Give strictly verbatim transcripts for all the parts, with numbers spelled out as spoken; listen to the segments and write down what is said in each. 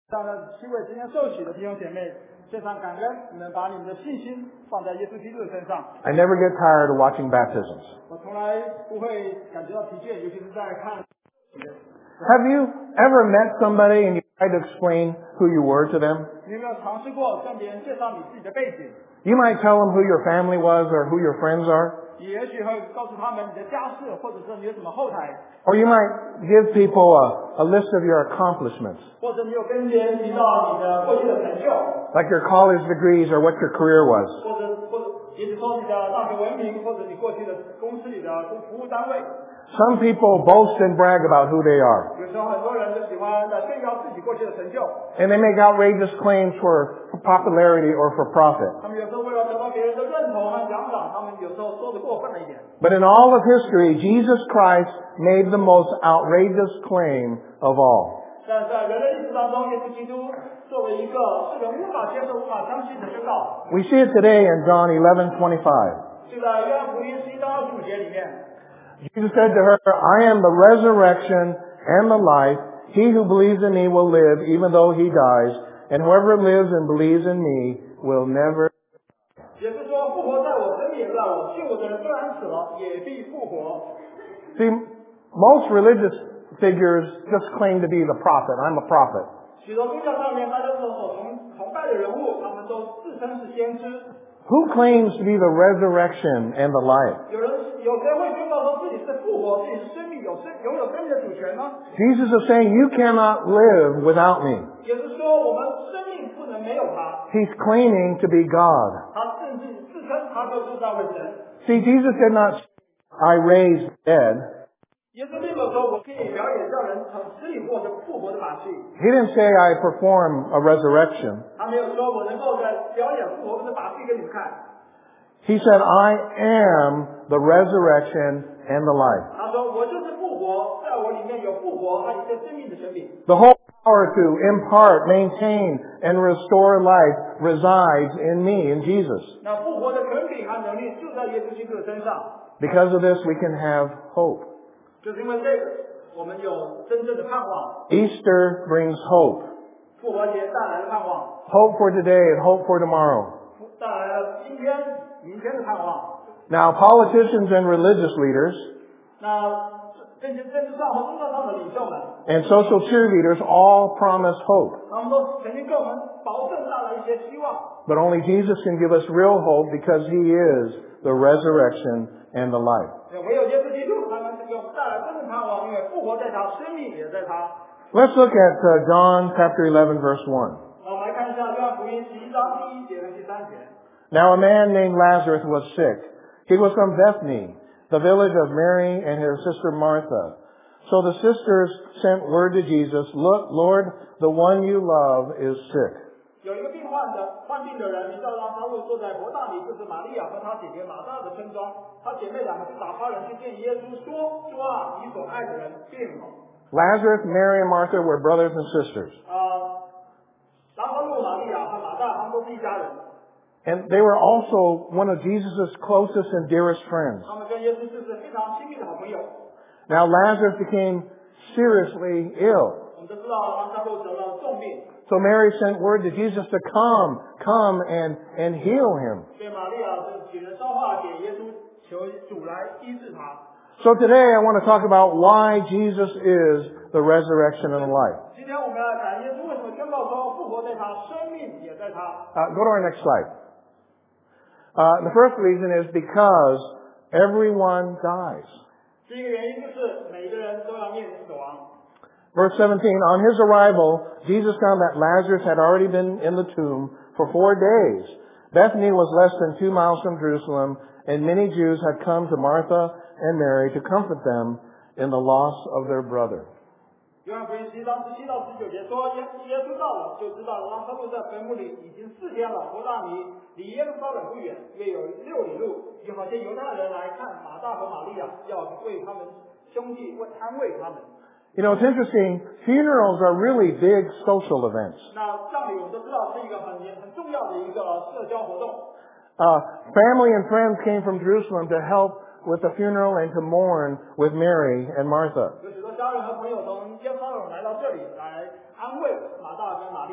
上呢，七位今天受洗的弟兄姐妹，献上感恩，你们把你们的信心放在耶稣基督的身上。 I never get tired of watching baptisms. 我从来不会感觉到疲倦，尤其是在看。 Have you ever met somebody and you tried to explain who you were to them? 你有没有尝试过向别人介绍你自己的背景？ You might tell them who your family was or who your friends are. 你也许会告诉他们你的家世，或者是你有什么后台， Or you might give people a, a list of your accomplishments, 或者你有跟别人提到你的过去的成就， like your college degrees or what your career was. 或者或者也许说你的大学文凭，或者你过去的公司里的服务单位。 Some people boast and brag about who they are, 有时候很多人就喜欢在炫耀自己过去的成就， and they make outrageous claims for popularity or for profit. 他们有时候为了得到别人的认同和奖赏，他们有时候说的过分了一点。 But in all of history, Jesus Christ made the most outrageous claim of all. 但是在人类历史当中，耶稣基督作为一个世人无法接受、无法相信的宣告， We see it today in John eleven twenty-five. 就在约翰福音十一章二十五节里面。 Jesus said to her, I am the resurrection and the life. He who believes in me will live even though he dies, and whoever lives and believes in me will never. 也是说，复活在我，生命也在我。信我的人虽然死了，也必复活。 See, most religious figures just claim to be the prophet. I'm a prophet. 许多宗教上面，大家所所崇崇拜的人物，他们都自称是先知。 Who claims to be the resurrection and the life? 有人有谁会宣告说自己是复活，自己是生命，有生拥有生命的主权呢？ Jesus is saying, you cannot live without me. 也是说，我们生命不能没有他。 He's claiming to be God. 他甚至自称他就是那位神。 See, Jesus did not say, I raised the dead. 耶稣并没有说我可以表演叫人从死里或者复活的把戏。 He didn't say I perform a resurrection. 他没有说我能够在表演复活的把戏给你们看。 He said, I am the resurrection and the life. 他说我就是复活，在我里面有复活和一切生命的权柄。 The whole power to impart, maintain, and restore life resides in me, in Jesus. 那复活的权柄和能力就在耶稣基督的身上。 Because of this, we can have hope. 就是因为这个，我们有真正的盼望。 Easter brings hope. 复活节带来的盼望， Hope for today and hope for tomorrow. 带来了今天、明天的盼望。 Now, politicians and religious leaders 那这些政治上和宗教上的领袖们， and social cheerleaders all promise hope. 他们都曾经给我们保证带来一些希望。 But only Jesus can give us real hope because He is the resurrection and the life. 唯有耶稣基督才能给我们带来真正盼望，因为复活在他，生命也在他。 Let's look at uh, John chapter eleven, verse one. 那我们来看一下约翰福音十一章第一节和第三节。 Now a man named Lazarus was sick. He was from Bethany, the village of Mary and her sister Martha. So the sisters sent word to Jesus, Look, Lord, the one you love is sick. 有一个病患的患病的人，名叫拉撒路，坐在伯大尼，就是玛利亚和她姐姐马大的村庄。她姐妹两个就打发人去见耶稣，说：“主啊，你所爱的人病了。” Lazarus, Mary, and Martha were brothers and sisters. 呃，拉撒路、玛利亚和马大，他们都是一家人。 And they were also one of Jesus' closest and dearest friends. 他们跟耶稣就是非常亲密的好朋友。 Now Lazarus became seriously ill. 我们都知道拉撒路得了重病， So Mary sent word to Jesus to come, come and, and heal him. 所以玛利亚就请人捎话给耶稣，求主来医治他。 So today I want to talk about why Jesus is the resurrection and the life. 今天我们来谈耶稣为什么宣告说复活在他，生命也在他。 Uh, go to our next slide. Uh, the first reason is because everyone dies. 第一个原因就是每个人都要面临死亡。 Verse seventeen, on his arrival, Jesus found that Lazarus had already been in the tomb for four days. Bethany was less than two miles from Jerusalem, and many Jews had come to Martha and Mary to comfort them in the loss of their brother. 约翰福音十一章十七到十九节说，耶耶稣到了，就知道拉撒路在坟墓里已经四天了。伯大尼离耶路撒冷不远，约有六里路。有好些犹太人来看马大和玛利亚，要为他们兄弟为安慰他们。 You know, it's interesting. Funerals are really big social events. 那葬礼我们都知道是一个很很重要的一个社交活动。 Uh, family and friends came from Jerusalem to help with the funeral and to mourn with Mary and Martha. 有许多家人和朋友从耶路撒冷来到这里来安慰马大跟玛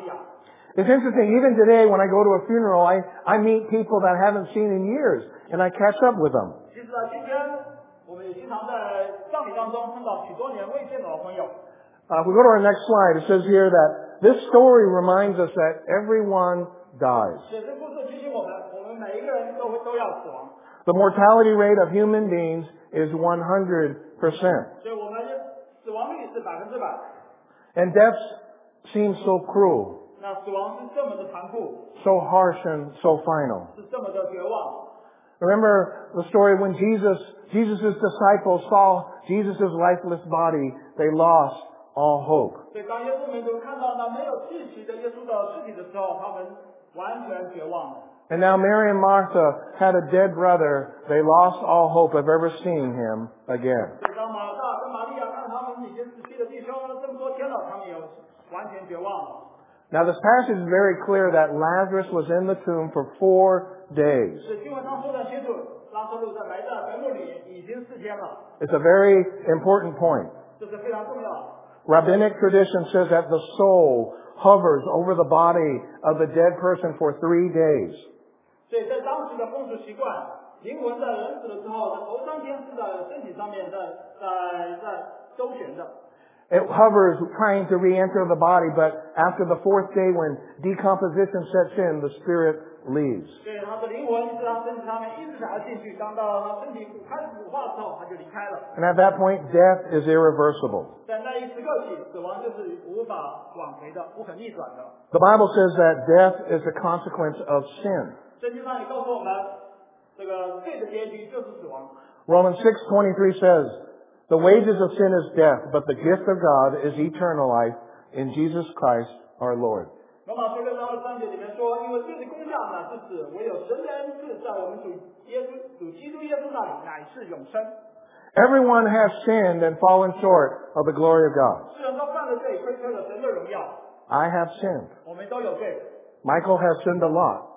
It's interesting, even today when I go to a funeral, I, I meet people that I haven't seen in years, and I catch up with them. 其实啊，今天我们也经常在葬礼当中碰到许多年未见的老朋友。 Uh, if we go to our next slide, it says here that this story reminds us that everyone dies. 这故事提醒我们，我们每一个人都会都要死亡。 The mortality rate of human beings is one hundred percent. 所以我们死亡率是百分之百。 And death seems so cruel, 那死亡是这么的残酷， so harsh and so final. 是这么的绝望。 Remember the story when Jesus, Jesus' disciples saw Jesus' lifeless body, they lost all hope. 所以当耶稣门徒看到那没有气息的耶稣的尸体的时候，他们完全绝望了。 And now Mary and Martha had a dead brother. They lost all hope of ever seeing him again. 所以当马大跟玛利亚看他们已经死去的弟兄这么多天了，他们也完全绝望了。 Now this passage is very clear that Lazarus was in the tomb for four days. 是经文上说的清楚，拉撒路在埋在坟墓里已经四天了， It's a very important point. 这是非常重要的。 Rabbinic tradition says that the soul hovers over the body of the dead person for three days. 所以在当时的风俗习惯，灵魂在人死了之后，在头三天是在身体上面在在在周旋的。 It hovers trying to re-enter the body, but after the fourth day when decomposition sets in, the spirit leaves. 所以他的灵魂是他身体上面一直想要进去，当到他身体开始腐化之后，他就离开了。 And at that point, death is irreversible. 在那一时刻起，死亡就是无法挽回的，不可逆转的。 The Bible says that death is a consequence of sin. 圣经上也告诉我们，这个罪的结局就是死亡。 Romans six twenty-three says, "The wages of sin is death, but the gift of God is eternal life in Jesus Christ our Lord." 罗马书六章二十三节里面说，因为罪的工价乃是死，唯有神的恩赐在我们主耶稣主基督耶稣那里乃是永生。 Everyone has sinned and fallen short of the glory of God. 世人都犯了罪，亏缺了神的荣耀。 I have sinned. 我们都有罪。 Michael has sinned a lot.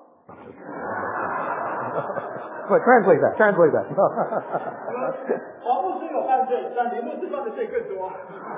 But translate that. Translate that. 黄牧师有犯罪，但林牧师犯的罪更多。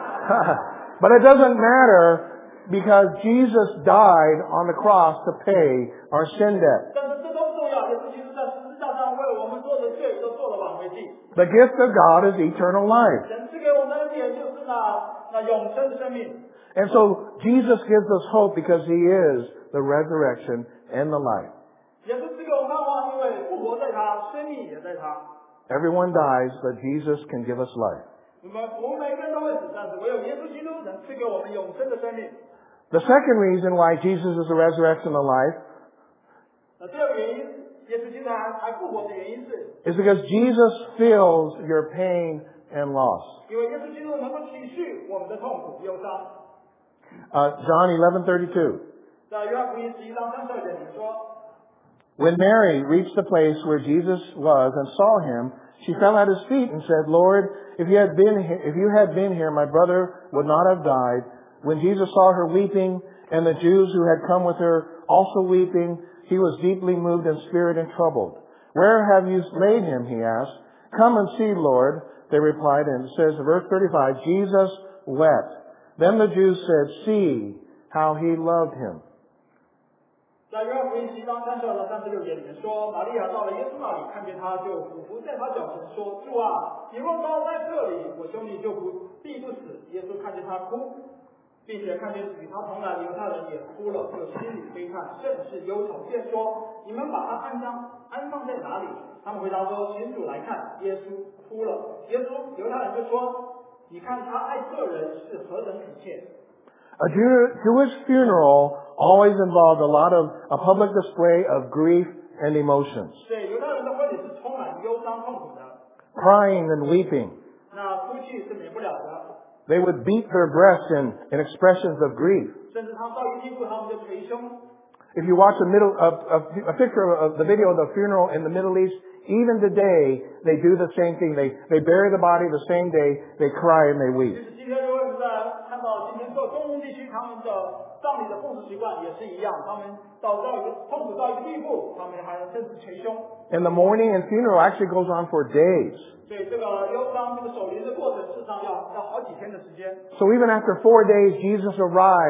But it doesn't matter because Jesus died on the cross to pay our sin debt. 但是这都不重要，耶稣基督在十字架上为我们做的罪都做了挽回祭。 The gift of God is eternal life. 神赐给我们的恩典就是那那永生的生命。 And so Jesus gives us hope because He is the resurrection and the life. 耶稣赐给我们盼望，因为复活在他，生命也在他。 Everyone dies, but Jesus can give us life. 我们我们每个人都会死，但是唯有耶稣基督能赐给我们永生的生命。 The second reason why Jesus is the resurrection and the life 那第二个原因，耶稣基督还还复活的原因是， is because Jesus feels your pain and loss. 因为耶稣基督能够体恤我们的痛苦、忧伤。 Uh, John eleven thirty-two. 在约翰福音十一章三十二节里面说。 When Mary reached the place where Jesus was and saw him, she fell at his feet and said, "Lord, if you had been here, if you had been here, my brother would not have died." When Jesus saw her weeping, and the Jews who had come with her also weeping, he was deeply moved in spirit and troubled. "Where have you laid him?" he asked. "Come and see, Lord," they replied. And it says, verse thirty-five, Jesus wept. Then the Jews said, "See how he loved him." 在约翰福音十一章三十二到三十六节里面说，玛利亚到了耶稣那里，看见他就俯伏在他脚前说：“主啊，你若早在这里，我兄弟就不必不死。”耶稣看见他哭，并且看见与他同来的犹太人也哭了，就心里悲叹，甚是忧愁，便说：“你们把他安葬安放在哪里？”他们回答说：“请主来看。”耶稣哭了。耶稣犹太人就说：“你看他爱这人是何等恳切。” A Jew- Jewish funeral always involved a lot of a public display of grief and emotions, 对，犹太人的婚礼是充满忧伤痛苦的， crying and weeping. 那哭泣是免不了的。 They would beat their breasts in, in expressions of grief. 甚至他们到一地步，他们就捶胸。 If you watch a, middle, a, a, a picture of the video of the funeral in the Middle East, even today they do the same thing. They they bury the body the same day. They cry and they 就 weep. 是今天如果我们在看到今天做中东地区他们的葬礼的风俗习惯也是一样，他们到到一个痛苦到一个地步，他们还甚至捶胸。 And the mourning and funeral actually goes on for days. 所以这个忧伤、这个守灵的过程，事实上要要好几天的时间。 So even after four days, Jesus arrives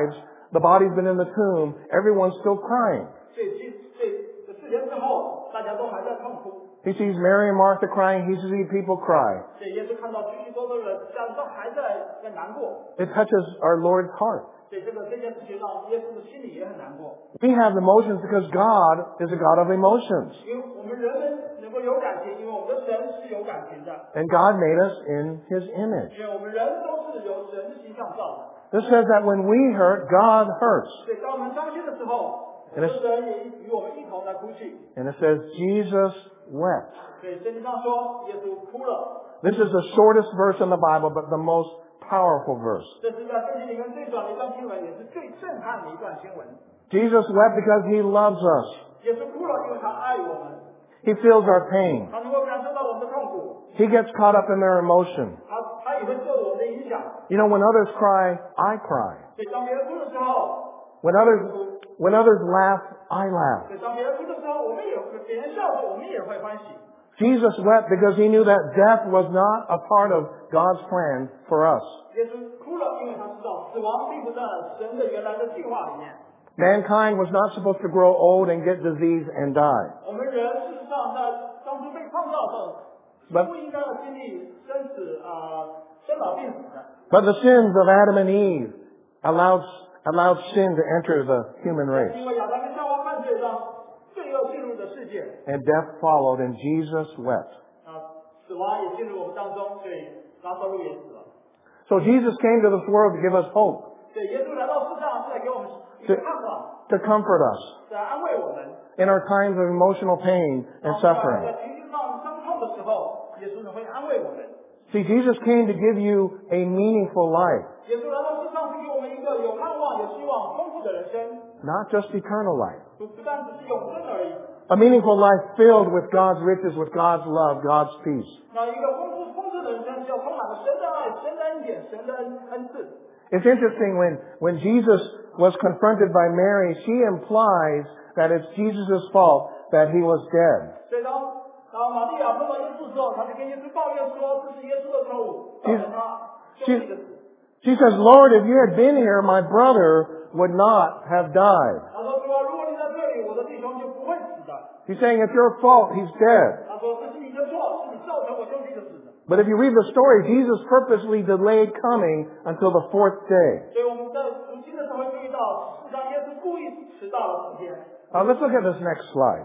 the body's been in the tomb, everyone's still crying. 所以其所以这四天之后，大家都还在痛哭。 He sees Mary and Martha crying. He sees people cry. 所以耶稣看到许许多多人家里都还在在难过， It touches our Lord's heart. 所以这个这件事情让耶稣的心里也很难过。 We have emotions because God is a God of emotions. 因为我们人人能够有感情，因为我们的神是有感情的， And God made us in His image. 因为我们人都是由神的形象造的。 This says that when we hurt, God hurts. 所以当我们伤心的时候，我 And 们 it's- 的神也与我们一同来哭泣。 And it says Jesus wept. 所以圣经上说，耶稣哭了。 This is the shortest verse in the Bible, but the most powerful verse. 这是在圣经里面最短的一段经文，也是最震撼的一段经文。 Jesus wept because He loves us. 耶稣哭了，因为他爱我们， He feels our pain. 他能够感受到我们的痛苦， He gets caught up in their emotion. 他他也会受我们的影响。 You know, when others cry, I cry. 所以当别人哭的时候， When others, when others laugh, I laugh. 所以当别人哭的时候，我们也会别人笑的时候，我们也会欢喜。 Jesus wept because He knew that death was not a part of God's plan for us. 耶稣哭了，因为他知道死亡并不在神的原来的计划里面。 Mankind was not supposed to grow old and get disease and die. 我们人事实上在当初被创造后，是 But- 不应该要经历生死啊、生老病死的。 But the sins of Adam and Eve allowed, allowed sin to enter the human 因 race. 为亚当跟夏娃犯罪，让罪恶进入的世界， And death followed, and Jesus wept. 啊，死亡也进入我们当中，所以拉撒路也死了。 So Jesus came to this world to give us hope, 所以耶稣来到世上是来给我们一个盼望， to comfort us 是来安慰我们。 in our times of emotional pain and 当我们 suffering. 在情绪上伤痛的时候，耶稣呢会安慰我们。 See, Jesus came to give you a meaningful life, 耶稣来到世上是给我们一个有盼望、有希望、丰富的人生， not just eternal life. 不不但只是永生而已。 A meaningful life filled with God's riches, with God's love, God's peace. 那一个丰富丰盛的人生，是要充满了神的爱、神的恩典、神的恩恩赐。 It's interesting when, when Jesus was confronted by Mary, she implies that it's Jesus' fault that He was dead. 所以当当玛利亚碰到耶稣的时候，他就跟耶稣抱怨说：“这是耶稣的错误，造成他兄弟的死。” She says, Lord, if you had been here, my brother would not have died. 他说：“主啊，如果你在这里，我的弟兄就不会死的。” He's saying it's your fault, he's dead. 他说：“这是你的错，是你造成我兄弟的死的。” But if you read the story, Jesus purposely delayed coming until the fourth day. 所以我们在读经的时候会注意到，事实上耶稣故意迟到了四天。 Now let's look at this next slide.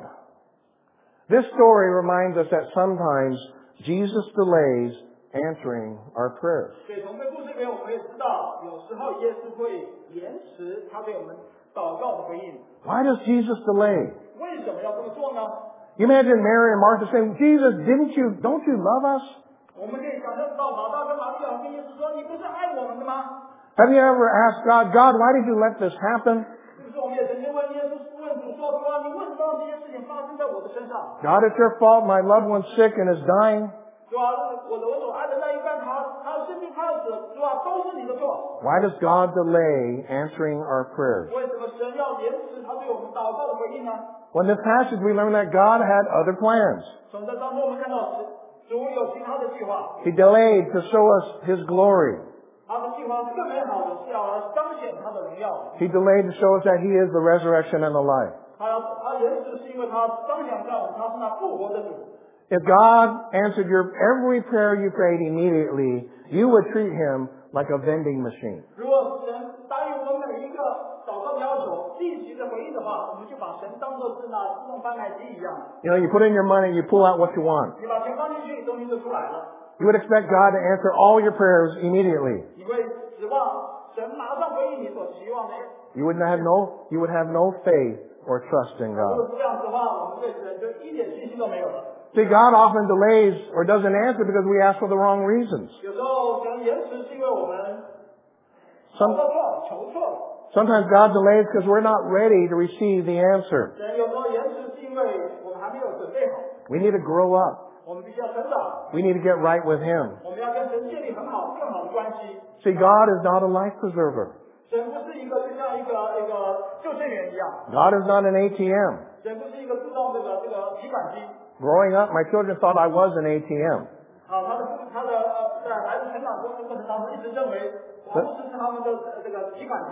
This story reminds us that sometimes Jesus delays answering our prayers. 所以从这故事里面，我们可以知道，有时候耶稣会延迟他对我们祷告的回应。 Why does Jesus delay? 为什么要这么做呢？ You imagine Mary and Martha saying, Jesus, didn't you, don't you love us? 我们可以想象到马大跟玛利亚跟耶稣说：“你不是爱我们的吗 Have you ever asked God, God, why did you let this happen?？” 是不是我们也曾经问耶稣问主说：“主啊，你为什么让这些事情发生在我的身上？ God, it's your fault. My loved one's sick and is dying. 主啊，我的我所爱的那一半，他他生病他要死，主啊，都是你的错。 Why does God delay answering our prayers? 为什么神要延迟他对我们祷告的回应呢？” Well, in this passage, we learn that God had other plans. 从这当中我们看到，主有其他的计划， He delayed to show us His glory. 他的计划是更美好的，是要来彰显他的荣耀的。 He delayed to show us that He is the resurrection and the life. 他要他延迟是因为他彰显让我们他是那复活的主。 If God answered your every prayer you prayed immediately, you would treat Him like a vending machine. 如果神答应我们每一个祷告的要求，立即的回应的话，我们就把神当作是那自动贩卖机一样， You know, you put in your money, you pull out what you want. 你把钱放进去，东西就出来了。 You would expect God to answer all your prayers immediately. 你会指望神马上回应你所期望的。 You would have no, you would have no faith or trust in 如果 God. 是这样子的话，我们对神就一点信心都没有了。 See, God often delays or doesn't answer because we ask for the wrong reasons. 有时候神延迟是因为我们祷 Some, 告错了，求错了。 sometimes God delays because we're not ready to receive the answer. 神有时候延迟是因为我们还没有准备好， We need to grow up. 我们必须要成长， We need to get right with Him. 我们要跟神建立很好、更好的关系。 See, God is not a life preserver. 神不是一个就像一个一个救生员一样， God is not an A T M. 神不是一个自动这个这个提款机。 Growing up, my children thought I was an A T M. 啊，他的他的呃，在孩子成长过程过程当中，一直认为我不是是他们的这个提款机。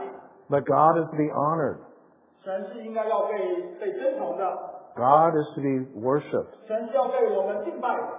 But God is to be honored. 神是应该要被被尊崇的， God is to be worshipped. 神是要被我们敬拜的。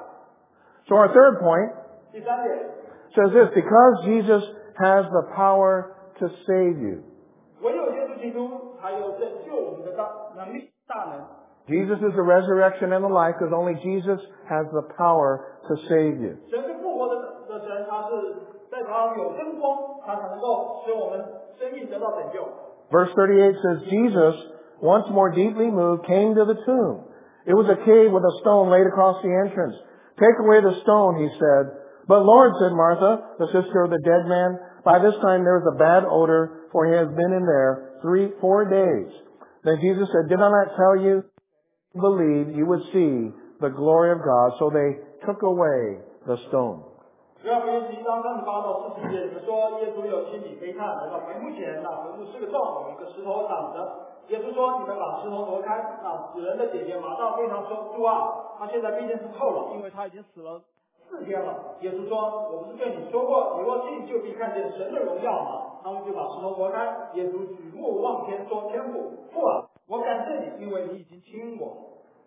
So our third point 第三点， says this, because Jesus has the power to save you. 唯有耶稣基督才有拯救我们的大能力、大能。 Jesus is the resurrection and the life because only Jesus has the power to save you. 神是复活的的神，他是在他有真光，他才能够使我们生命得到拯救。 Verse thirty-eight says, Jesus, once more deeply moved, came to the tomb. It was a cave with a stone laid across the entrance. Take away the stone, he said. But Lord, said Martha, the sister of the dead man, by this time there is a bad odor, for he has been in there three, four days. Then Jesus said, did I not tell you, believe you would see the glory of God? So they took away the stone. 约翰福音十一章三十八到四十节，你们说耶稣有心里悲叹，来到坟墓前，那坟墓是个洞，有一个石头挡着。耶稣说：“你们把石头挪开。”那死人的姐姐马大非常说：“主啊，他现在必定是臭了，因为他已经死了四天了。”耶稣说：“我不是对你说过，你若信就必看见神的荣耀吗？”他们就把石头挪开。耶稣举目望天，说：“天父，父啊，我感谢你，因为你已经亲我。”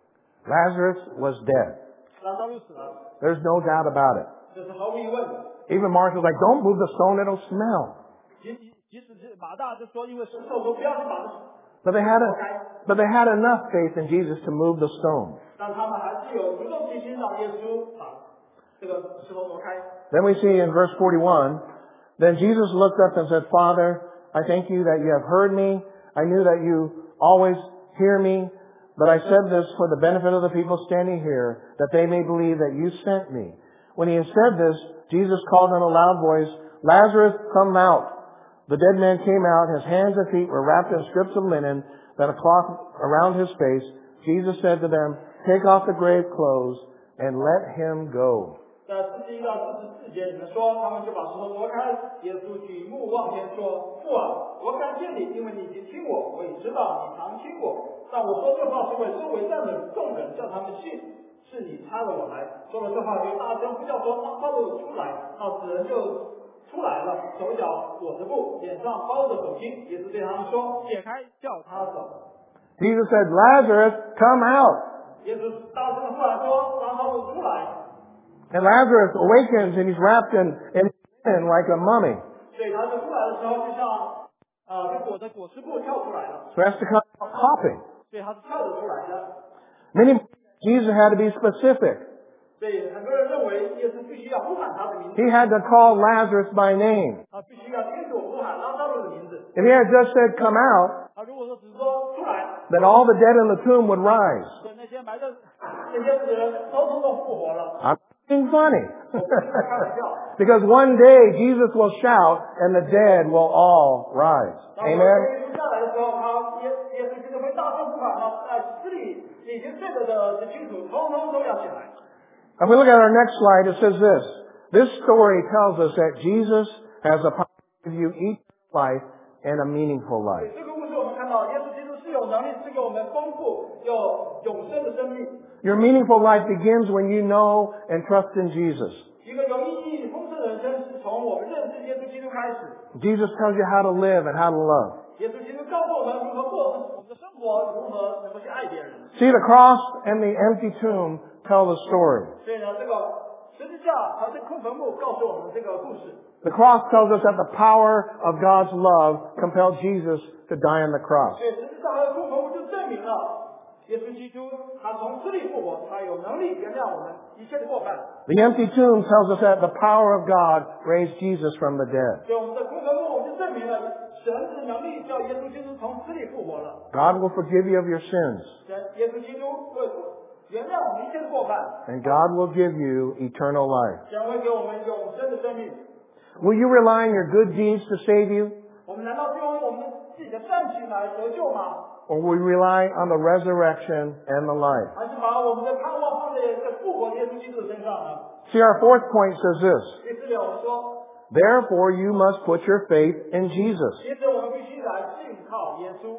Lazarus was dead. 拉萨路死了， There's no doubt about it. 这是毫无疑问的。 Even Martha's like, don't move the stone, it'll smell. 即即使是马大就说，因为神受说不要去把它 But they had 挪 a, 开。 but they had enough faith in Jesus to move the stone. 但他们还是有足够信心让耶稣把这个石头挪开。 Then we see in verse forty-one, then Jesus looked up and said, Father, I thank you that you have heard me. I knew that you always hear me, but I said this for the benefit of the people standing here, that they may believe that you sent me. When he had said this, Jesus called in a loud voice, Lazarus, come out. The dead man came out. His hands and feet were wrapped in strips of linen, then a cloth around his face. Jesus said to them, take off the grave clothes and let him go. 在四十一到四十四节，你们说，他们就把石头挪开。耶稣举目望天说：“父啊，我感谢你，因为你已经听我，我也知道你常听我。但我说这话是为周围站的众人，叫他们信，是你差了我来。”说了这话，就大声呼叫说：“让包着出来！”那死人就出来了，手脚裹着布，脸上包着手巾。耶稣对他们说：“解开，叫他走。” Jesus said, Lazarus, come out. 耶稣大声的呼喊说：“让他们出来！” And Lazarus awakens and he's wrapped in, in linen like a mummy. 所以他就出来的时候，就像啊，就裹着裹尸布跳出来了。 So he has to come out hopping. 所以他是跳着出来的。 Many, Jesus had to be specific. 所以很多人认为耶稣必须要呼喊他的名字， He had to call Lazarus by name. 他必须要清楚呼喊拉萨路的名字。 If he had just said, come out, 他如果说只说出来， then all the dead in the tomb would rise. 所以那些埋在那些死人都通通复活了。 I'm being funny. 我不是在开玩笑。 Because one day Jesus will shout and the dead will all rise. 当我 Amen? 耶稣下来的时候，他耶耶稣基督会大声呼喊，他在死里已经睡着的清楚，通通都要起来。 If we look at our next slide, it says this. This story tells us that Jesus has the power to give you eternal life and a meaningful life. 这个故事我们看到，耶稣基督是有能力赐给我们丰富又永生的生命。 Your meaningful life begins when you know and trust in Jesus. 一个有意义、丰盛的人生是从我们认识耶稣基督开始。 Jesus tells you how to live and how to love. 耶稣基督告诉我们如何过我们的生活，如何能够去爱别人。 See, the cross and the empty tomb tell the story. 所以呢，这个十字架和这空坟墓告诉我们这个故事。 The cross tells us that the power of God's love compelled Jesus to die on the cross. 所以十字架和空坟墓就证明了耶稣基督他从死里复活，他有能力原谅我们一切的过犯。 The empty tomb tells us that the power of God raised Jesus from the dead. 所以我们的空坟墓，我们就证明了神的能力叫耶稣基督从死里复活了。 God will forgive you of your sins, 神耶稣基督会原谅我们一切的过犯， and God will give you eternal life. 神会给我们永生的生命。 Will you rely on your good deeds to save you, 我们难道是用我们自己的善行来得救吗？ or will we rely on the resurrection and the life? 还是把我们的盼望放在这复活耶稣基督的身上呢？ See, our fourth point says this. 第四点，我们说， Therefore, you must put your faith in Jesus. 其实我们必须来信靠耶稣。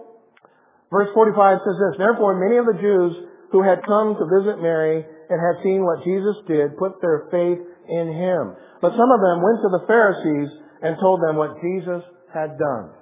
Verse forty-five says this. Therefore, many of the Jews who had come to visit Mary and had seen what Jesus did put their faith in him. But some of them went to the Pharisees and told them what Jesus had done.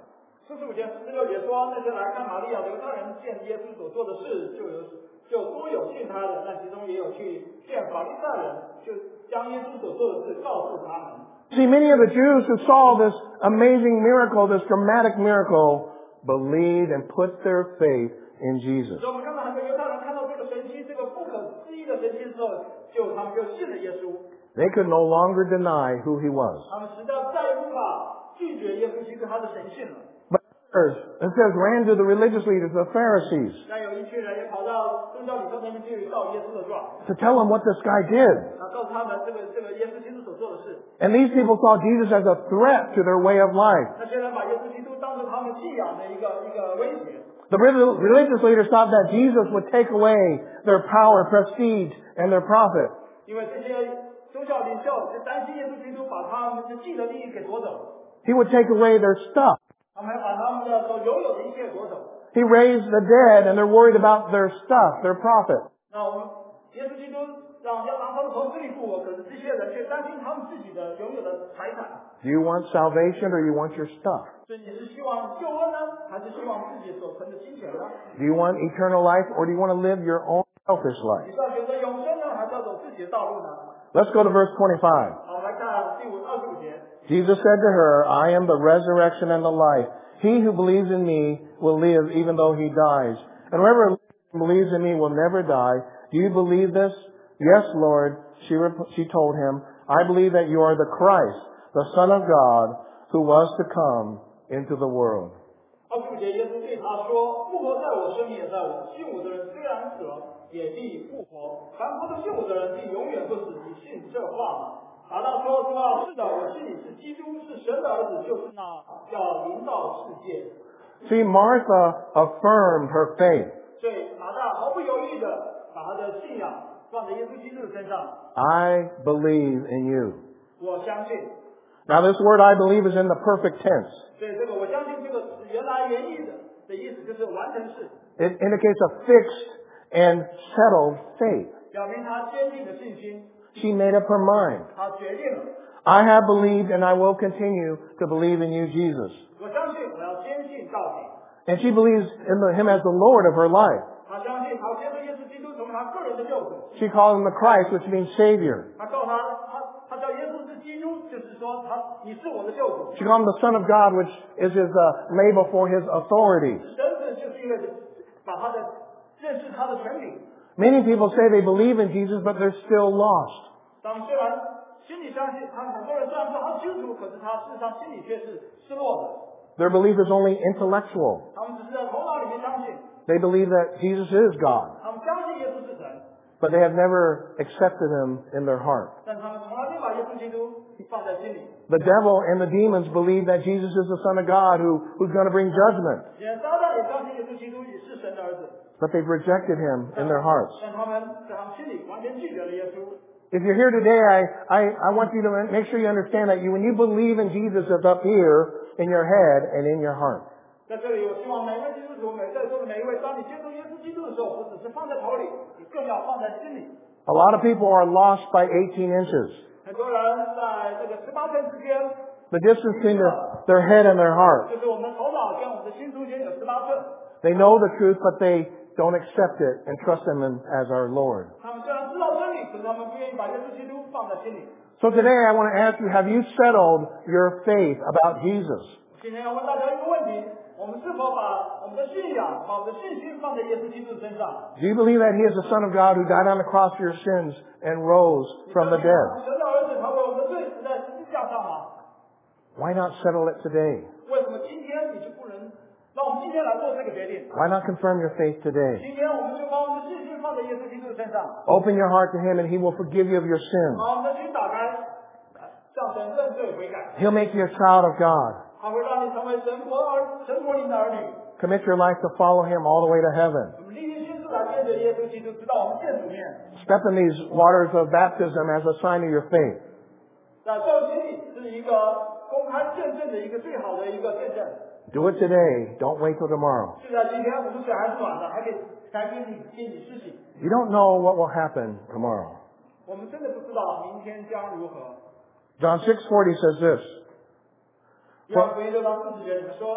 四十五节、四十六节说，那些来看玛利亚的犹太人见耶稣所做的事，就有就多有信他的，但其中也有去见法利赛人，就将耶稣所做的事告诉他们。 See, many of the Jews who saw this amazing miracle, this dramatic miracle, believed and put their faith in Jesus. 所以我们看到很多犹太人看到这个神迹，这个不可思议的神迹的时候，就他们就信了耶稣。 They could no longer deny who he was. 他们实在再也无法拒绝耶稣基督他的神性了。 But others, it says, ran to the religious leaders, the Pharisees, 但有一群人也跑到宗教领袖那边去告耶稣的状， to tell them what this guy did. 啊，告诉他们这个这个耶稣基督所做的事。 And these people saw Jesus as a threat to their way of life. 那些人把耶稣基督当作他们信仰的一个一个威胁。 The religious leaders thought that Jesus would take away their power, prestige, and their profit. 因为这些宗教领袖就担心耶稣基督把他们的既得利益给夺走， He would take away their stuff. 他们还把他们的所拥有的一切夺走。 He raised the dead, and they're worried about their stuff, their profit. 那我们耶稣基督让要让他们从死里复活，可是这些人却担心他们自己的拥有的财产。 Do you want salvation or you want your stuff? 所以你是希望救恩呢，还是希望自己所存的金钱呢？ Do you want eternal life or do you want to live your own selfish 你 life? 是要选择永生呢，还是要走自己的道路呢？ Let's go to verse twenty-five. 好，我们来看第五二十五节。 Jesus said to her, I am the resurrection and the life. He who believes in me will live even though he dies. And whoever believes in me will never die. Do you believe this? Yes, Lord, she, rep- she told him. I believe that you are the Christ, the Son of God, who was to come into the world. 二十五节，耶稣对他说：“复活在我，生命也在我。信我的人虽然死了，也必复活。凡活着信我的人，必永远不死。你信这话吗？”马大说：“说是的，我信你是基督，是神的儿子，就是那要临到世界。” See, Martha affirmed her faith. 所以马大毫不犹豫的把他的信仰放在耶稣基督的身上。 I believe in you. 我相信， Now this word I believe is in the perfect tense. 所以这个我相信这个词原来原意的的意思就是完成式， It indicates a fixed and settled faith. 表明他坚定的信心， She made up her mind. 他决定了。 I have believed and I will continue to believe in you, Jesus. 我相信我要坚信到底。 And she believes in the, him as the Lord of her life. 他相信他接受耶稣基督成为他个人的救主。 She called him the Christ, which means Savior. 他告诉他，他他叫耶稣是基督，就是说他你是我的救主。 She called him the Son of God, which is his uh, label for his authority. 神子就是因为把他的认识他的权柄。 Many people say they believe in Jesus, but they're still lost. 他们虽然心里相信，他们很多人虽然说他基督徒，可是他事实上心里却是失落的。 Their belief is only intellectual. 他们只是在头脑里面相信， They believe that Jesus is God, 他们相信耶稣是神， but they have never accepted him in their heart. 但他们从来没把耶稣基督放在心里。 The devil and the demons believe that Jesus is the Son of God who, who's going to bring judgment, 连撒旦也相信耶稣基督也是神的儿子， but they've rejected him in their hearts. 但他们在他们心里完全拒绝了耶稣。 If you're here today, I, I, I want you to make sure you understand that you, when you believe in Jesus, it's up here in your head and in your heart. 在这里，我希望每位基督徒、每在座的每一位，当你接受耶稣基督的时候，不只是放在头里，你更要放在心里。 A lot of people are lost by eighteen inches. 很多人在这个十八寸之间， The distance between their, their head and their heart. 就是我们的头脑跟我们的心中间有十八寸。 They know the truth, but they don't accept it and trust him in, as our Lord. 他们虽然知道真理，可是他们不愿意把耶稣基督放在心里。 So today I want to ask you, have you settled your faith about Jesus? 今天要问大家一个问题：我们是否把我们的信仰、把我们的信心放在耶稣基督的身上？ Do you believe that he is the Son of God who died on the cross for your sins and rose from the dead? 神的儿子，他为我们的罪死在十字架上吗？ Why not settle it today? 为什么今天你就不能让我们今天来做这个决定？ Why not confirm your faith today? 今天我们就把我们的信心放在耶稣基督的身上， Open your heart to him and he will forgive you of your sins. 把我们的心打开，向神认罪悔改。 He'll make you a child of God. 他会让你成为神国儿、神国灵的儿女。 Commit your life to follow him all the way to heaven. 我们立定心志来跟着耶稣基督，直到我们见主面。 Step in these waters of baptism as a sign of your faith. 在受洗礼是一个公开见证的一个最好的一个见证。 Do it today. Don't wait till tomorrow. 就在今天，我们水还是暖的，还可以还可以给你施洗。 You don't know what will happen tomorrow. 我们真的不知道明天将如何。 John six forty says this. 约翰福音六章四十节里面说，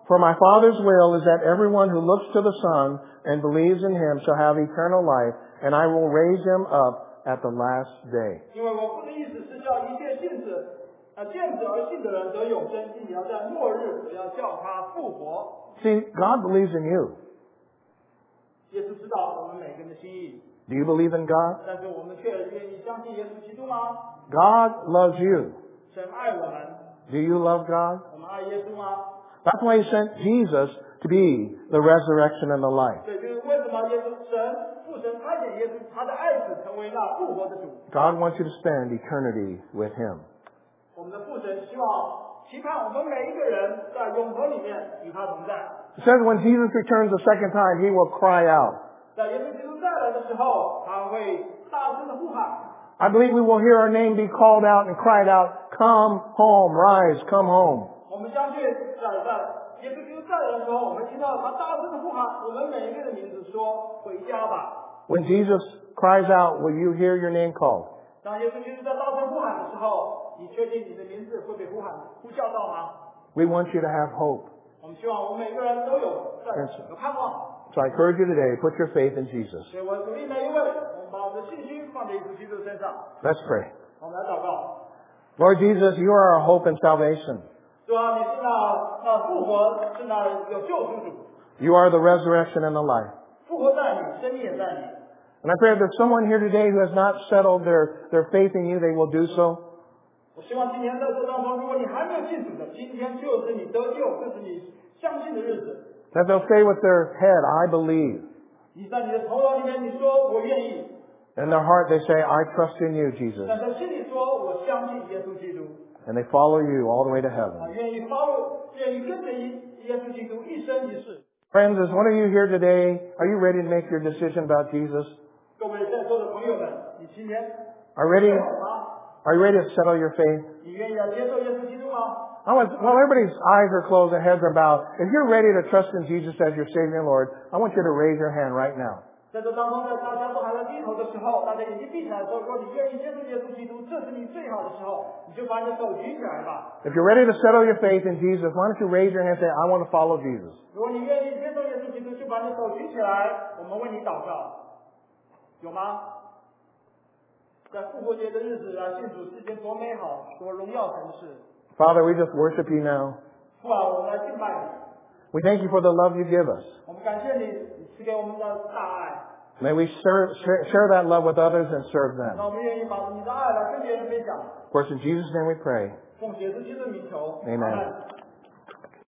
For my Father's will is that everyone who looks to the Son and believes in him shall have eternal life, and I will raise him up at the last day. 因为我父的意思是叫一切信子，呃，见子而信的人得永生，并且要在末日我要叫他复活。 See, God believes in you. 耶稣知道我们每个人的心意， Do you believe in God? 但是我们却愿意相信耶稣基督吗？ God loves you. 神爱我们， Do you love God? 我们爱耶稣吗？ That's why he sent Jesus to be the resurrection and the life. 对，就是为什么耶稣神父神差遣耶稣，他的爱子成为那复活的主。 God wants you to spend eternity with him. 我们的父神希望期盼我们每一个人在永恒里面与他同在。 It says when Jesus returns the second time, he will cry out. 在耶稣基督再来的时候，他会大声的呼喊。 I believe we will hear our name be called out and cried out, come home, rise, come home. 我们相信在在耶稣基督再来的时候，我们听到他大声的呼喊，我们每一个人的名字说回家吧。 When Jesus cries out, will you hear your name called? 当耶稣基督在大声呼喊的时候，你确定你的名字会被呼喊呼叫到吗？ We want you to have hope. 我们希望我们每个人都有在有盼望。 So I encourage you today, put your faith in Jesus. 所以我鼓励每一位，我们把我们的信心放在耶稣基督身上。 Let's pray. 我们来祷告。 Lord Jesus, you are our hope and salvation. 主啊，你是那那复活，是那有救赎主。 You are the resurrection and the life. 复活在你，生命也在你。 And I pray if there's someone here today who has not settled their, their faith in you, they will do so. 我希望今天在这当中，如果你还没有信主的，今天就是你得救，这是你相信的日子。 That they'll say with their head, I believe. 你在你的头脑里面，你说我愿意； In their heart they say, I trust in you, Jesus. 但在心里说我相信耶稣基督。 And they follow you all the way to 啊， heaven. 愿意 follow，愿意跟着耶稣基督一生一世。 Friends, is one of you here today, are you ready to make your decision about Jesus? 各位在座的朋友们，你今天 Are ready? 好吗？ Are you ready to settle your faith? 你愿意要接受耶稣基督吗？ I want, while everybody's eyes are closed and heads are bowed, if you're ready to trust in Jesus as your Savior and Lord, I want you to raise your hand right now. 在这当中，在大家都还在低头的时候，大家眼睛闭起来的时候，如果你愿意接受耶稣基督，这是你最好的时候，你就把你的手举起来吧。 If you're ready to settle your faith in Jesus, why don't you raise your hand and say, I want to follow Jesus? 如果你愿意接受耶稣基督，就把你的手举起来，我们为你祷告，有吗？在复活节的日子来信主是件多美好、多荣耀的事。 Father, we just worship you now. 父啊，我们来敬拜你， We thank you for the love you give us. 我们感谢你，你赐给我们的大爱。 May we share, share, share that love with others and serve 那 them. 我们愿意把你的爱来跟别人分享。 Of course, in Jesus' name we pray. 奉耶稣基督的名求， Amen. 阿们